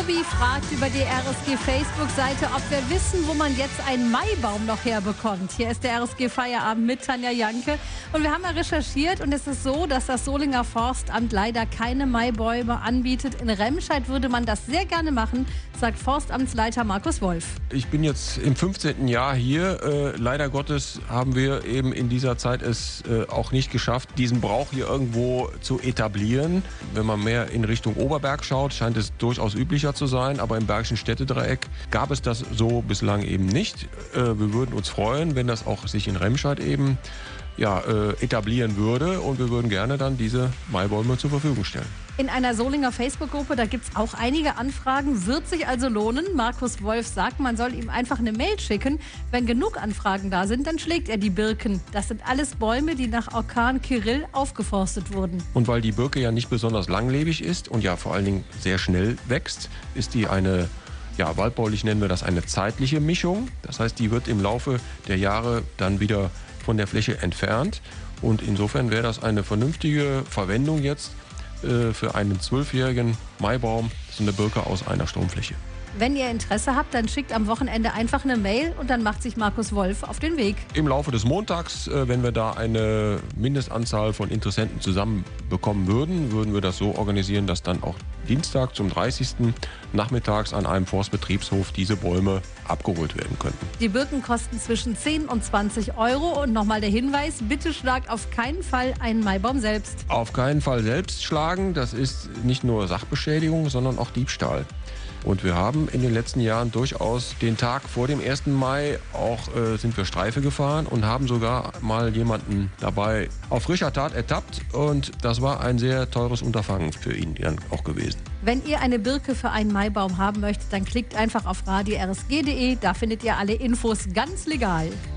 Tobi fragt über die RSG Facebook-Seite, ob wir wissen, wo man jetzt einen Maibaum noch herbekommt. Hier ist der RSG Feierabend mit Tanja Janke. Und wir haben mal recherchiert und es ist so, dass das Solinger Forstamt leider keine Maibäume anbietet. In Remscheid würde man das sehr gerne machen, sagt Forstamtsleiter Markus Wolf. Ich bin jetzt im 15. Jahr hier. Leider Gottes haben wir eben in dieser Zeit es auch nicht geschafft, diesen Brauch hier irgendwo zu etablieren. Wenn man mehr in Richtung Oberberg schaut, scheint es durchaus üblicher zu sein. Aber im Bergischen Städtedreieck gab es das so bislang eben nicht. Wir würden uns freuen, wenn das auch sich in Remscheid eben etablieren würde. Und wir würden gerne dann diese Maibäume zur Verfügung stellen. In einer Solinger Facebook-Gruppe, da gibt es auch einige Anfragen, wird sich also lohnen. Markus Wolf sagt, man soll ihm einfach eine Mail schicken. Wenn genug Anfragen da sind, dann schlägt er die Birken. Das sind alles Bäume, die nach Orkan Kyrill aufgeforstet wurden. Und weil die Birke ja nicht besonders langlebig ist und ja vor allen Dingen sehr schnell wächst, ist die eine, waldbaulich nennen wir das eine zeitliche Mischung. Das heißt, die wird im Laufe der Jahre dann wieder von der Fläche entfernt. Und insofern wäre das eine vernünftige Verwendung jetzt für einen 12-jährigen Maibaum, so eine Birke aus einer Stromfläche. Wenn ihr Interesse habt, dann schickt am Wochenende einfach eine Mail und dann macht sich Markus Wolf auf den Weg. Im Laufe des Montags, wenn wir da eine Mindestanzahl von Interessenten zusammenbekommen würden wir das so organisieren, dass dann auch Dienstag zum 30. nachmittags an einem Forstbetriebshof diese Bäume abgeholt werden könnten. Die Birken kosten zwischen 10 und 20 Euro. Und nochmal der Hinweis, bitte schlagt auf keinen Fall einen Maibaum selbst. Auf keinen Fall selbst schlagen, das ist nicht nur Sachbeschädigung, sondern auch Diebstahl. Und wir haben in den letzten Jahren durchaus den Tag vor dem 1. Mai sind wir Streife gefahren und haben sogar mal jemanden dabei auf frischer Tat ertappt. Und das war ein sehr teures Unterfangen für ihn dann auch gewesen. Wenn ihr eine Birke für einen Maibaum haben möchtet, dann klickt einfach auf radio-rsg.de. Da findet ihr alle Infos ganz legal.